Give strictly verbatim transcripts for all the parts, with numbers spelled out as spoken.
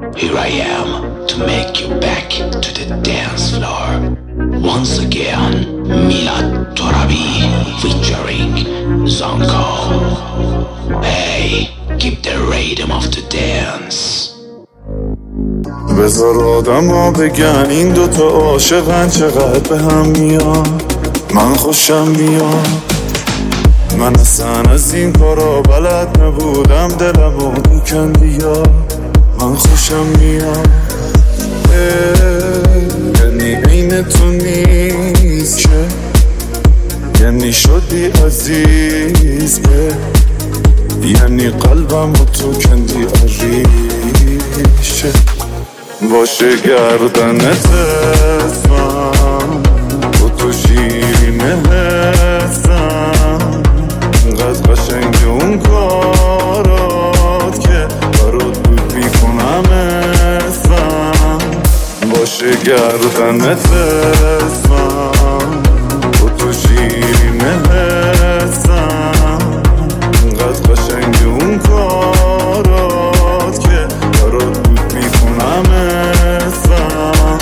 Here I am to make you back to the dance floor. Once again, Milad Torabi featuring Zonko. Hey, keep the rhythm of the dance. بذار آدم ها بگن این دوتا عاشقن چقدر به هم میان. من خوشم میاد، من اصلا از این کارا بلد نبودم، دلمو میکندی یا من خوشم میاد. یعنی عین تو نیست که یعنی شدی عزیز، یعنی قلبم و تو کندی عریشه. باشه گردنت اسمم و تو شیرین حسم، قد قشنگ اون کارات که برات بود میکنم اسمم. باشه گردنت اسمم و تو شیرین حسم، قد قشنگ اون کارات که برات بود میکنم اسمم.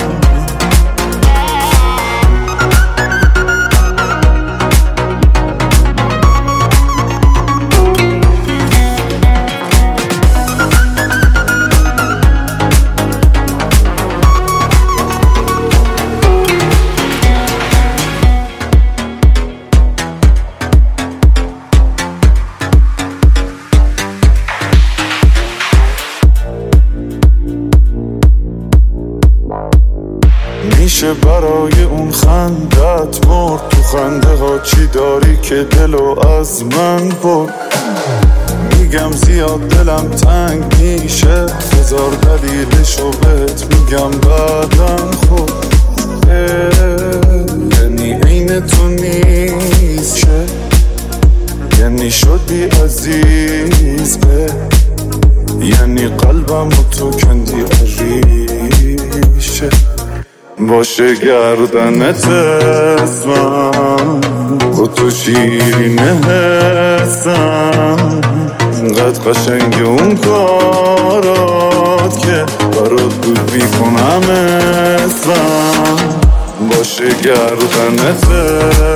میشه برای اون خندت مرد، تو خنده ها چی داری که دلو از من برد. میگم زیاد دلم تنگ میشه، هزار دلیلشو بهت میگم بعدم. خود یعنی عین تو نیست که یعنی شدی عزیز، یعنی قلبم و تو کندی عریشه. باشه گردنت اسمم و تو شیرین حسم، قد قشنگ اون کارات که برات بود میکنم اسمم. باشه گردنت